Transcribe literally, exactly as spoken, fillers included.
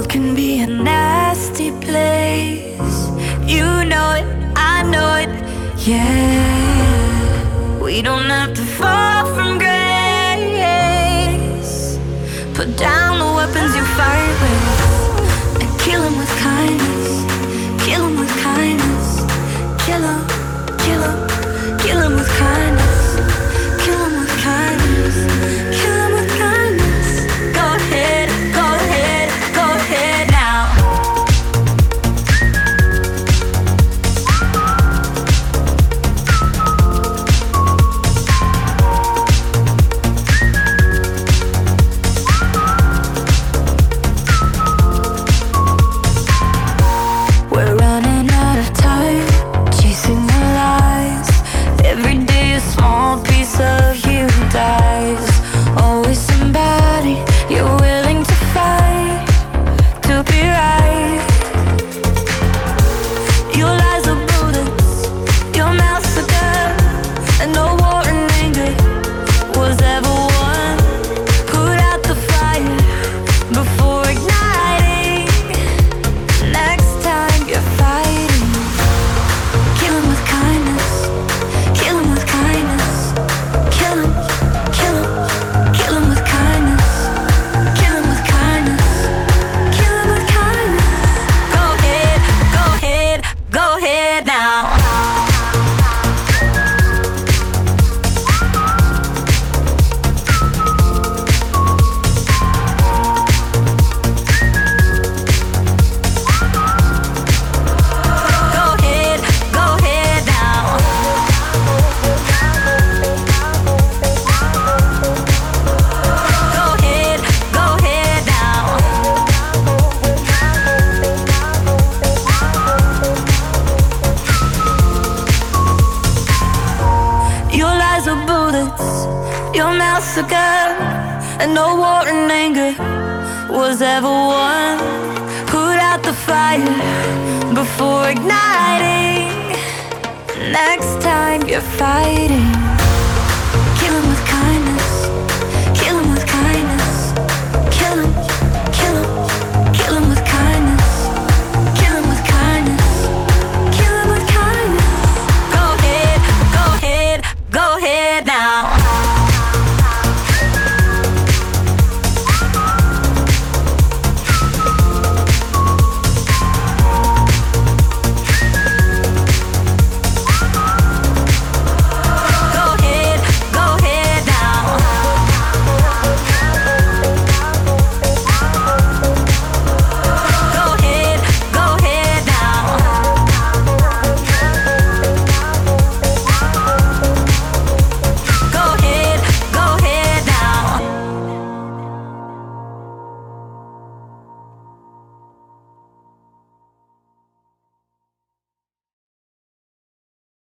can be a nasty place. You know it, I know it, yeah. We don't have to fall from grace. Put down the weapons you fight with and kill 'em with kindness. Kill 'em with kindness. Kill 'em, kill 'em, kill 'em with kindness. Kill 'em with kindness. Kill 'em with kindness. Go ahead, go ahead, go ahead now. We're running out of time, chasing the lies. Every day a small piece of you dies. Always somebody you're willing to fight to be right. Your lies are bullets, your mouth's a gun, and no war and anger was ever won. Put out the fire before igniting. Next time you're fighting, kill 'em with kindness. Kill 'em with kindness. Kill 'em, kill 'em, kill 'em with kindness. Kill 'em with kindness. Kill 'em with kindness. Go ahead, go ahead, go ahead now. Go ahead, go ahead now. Go ahead, go ahead now. Your lies are bullets, your mouth's a gun, and no war and anger was ever won. Put out the fire before igniting. Next time you're fighting,